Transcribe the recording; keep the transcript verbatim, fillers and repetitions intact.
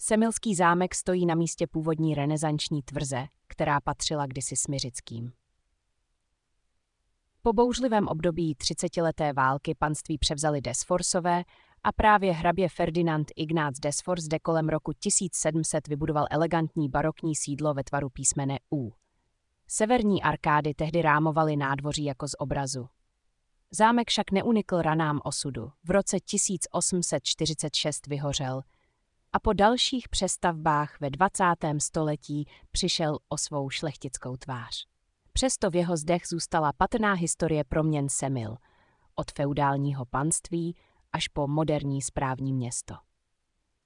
Semilský zámek stojí na místě původní renesanční tvrze, která patřila kdysi Smiřickým. Po bouřlivém období třicetileté války panství převzali Desforsové a právě hrabě Ferdinand Ignác Desfors zde kolem roku tisíc sedm set vybudoval elegantní barokní sídlo ve tvaru písmene U. Severní arkády tehdy rámovaly nádvoří jako z obrazu. Zámek však neunikl ranám osudu. V roce tisíc osm set čtyřicet šest vyhořel a po dalších přestavbách ve dvacátém století přišel o svou šlechtickou tvář. Přesto v jeho zdech zůstala patrná historie proměn Semil, od feudálního panství až po moderní správní město.